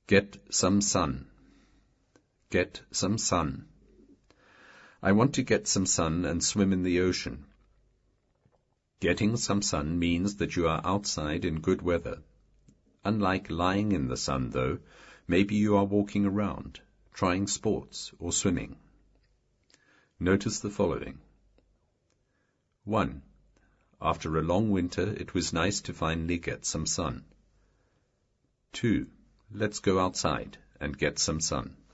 Get some sun. Get some sun. I want to get some sun and swim in the ocean. Getting some sun means that you are outside in good weather. Unlike lying in the sun, though, maybe you are walking around, trying sports or swimming. Notice the following. 1. After a long winter, it was nice to finally get some sun. 2. Let's go outside and get some sun.